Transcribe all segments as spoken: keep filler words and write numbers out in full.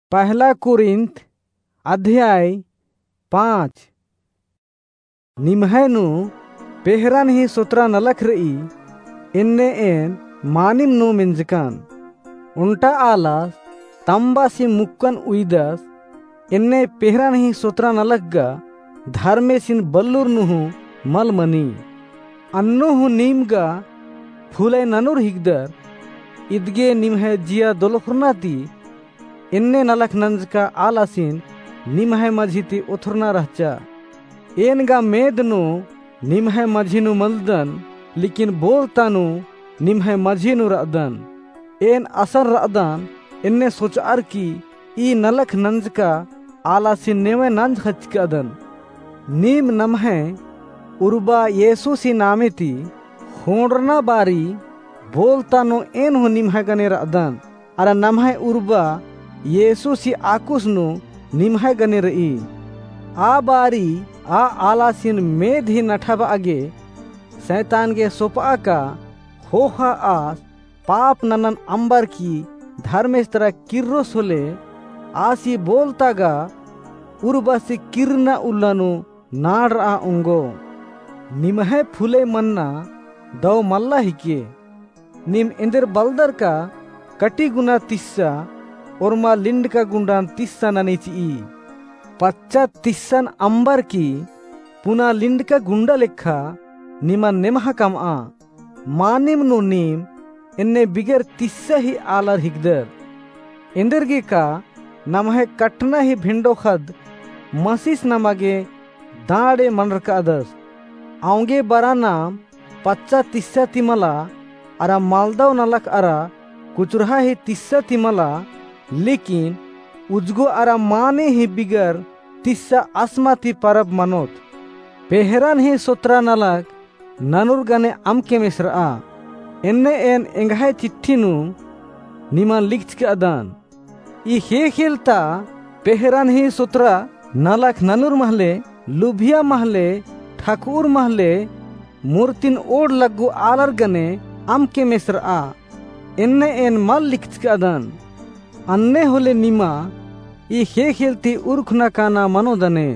पहला कुरिन्थ अध्याय पाँच। निम्हैनु पेहरान ही सोत्रा नलख रई इन्ने एन मानिम नु मिंजकान उल्टा आलास तंबासी मुक्कन उइदस इन्ने पेहरान ही सोत्रा नलखगा धर्मेसिन बल्लूर नुहु मलमनी अन्नुहु नीमगा फूले ननुर हिगदर इदगे निम्हे जिया दोलखुरनाती इन्ने नलख नंजका आलासिन निम्हे मझीती उथरना रहचा एनगा मेदनु निम्हे मझीनु मलदन लेकिन बोलतानु निम्हे मझीनु रदन एन असर रदन इन्ने सोचार की ई नलख नंजका आलासिन नेवे नंज खचकदन नीम नम्हे उर्बा येसु सी नामेती होंडरना बारी बोलतानु एन हो निम्हे गने रदन अरा नम्हे उर्बा येसु सी आकुसनु निम्हे गने रई आ बारी आ आलासिन मेध ही नठबा आगे शैतान के सोपा का होहा आस पाप ननन अंबर की धर्मेस्तर किर्रो सोले आसी बोलतागा उर्बा से किरना उल्लानु नाड़ आ उंगो निम्हे फूले मन्ना दौ मल्ला हिके निम इंदर बल्दर का कटी गुना तिस्सा और मा लिंड का गुंडान तिस्सा ननीची पच्चा तिस्सन अंबर की पुना लिंड का गुंडा लेखा निमा नेमहा कम आ मानिम नो नीम इन्ने बिगर तिस्सा ही आलर हिगदर इंदरगी का नमहे कटना ही भिंडो खद मसीस नमगे दाड़े मनर का अदस आउंगे बरा नाम पच्चा तिस्सा तिमला अरा मालदाव नलक अरा कुचुरहा ही तिस्सा तिमला लेकिन उजगो अरा माने ही बिगर तिस्सा आसमाती परब मनोत पेहरान ही सोत्रा नलक ननुर गने अमके मिश्रा इन्ने एन एंगाहे चिट्ठीनु निमा लिख के अदान ई हे खेलता पेहरान ही सोत्रा नलक ननुर महले लुभिया महले ठाकुर महले मूर्तिन ओड लगु आलर गने अमके मिश्रा इन्ने एन मल लिख के अदान अन्ने होले निमा ई हे खेलती उर्खना काना मनोदने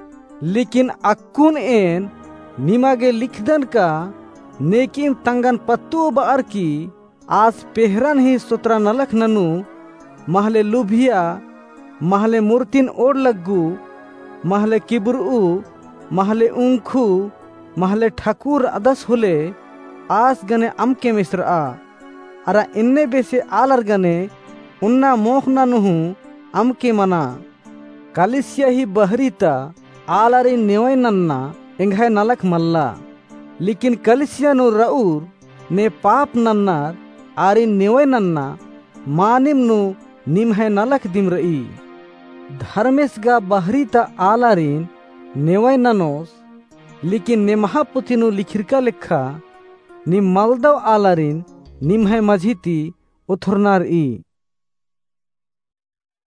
लेकिन अक्कुन एन निमा के लिखदन का नेकिन तंगन पत्तु बार की आज पेहरन ही सोत्रा नलख ननु महले लुभिया महले मूर्तिन ओड लग्गू महले किबरू महले उंखू महले ठाकुर अदस होले आस गने अमके मिश्र आ अरा इन्ने बेसे आलर गने उन्ना मोखना नुहु अमके मना कालिस्या ही बहरीता आलारी नेवै नन्ना इंघाय नलक मल्ला लेकिन कलिस्या नु रऊर ने पाप नन्नार आरी नेवै नन्ना मानिम नु निम्हे नलक दिम रई धर्मेश गा बहरीता आलारीन नेवै ननोस लेकिन नेमहा पुथिनु लिखिरका लेखा निम मलदव आलारीन निम्हे मझीती उथरनार ई।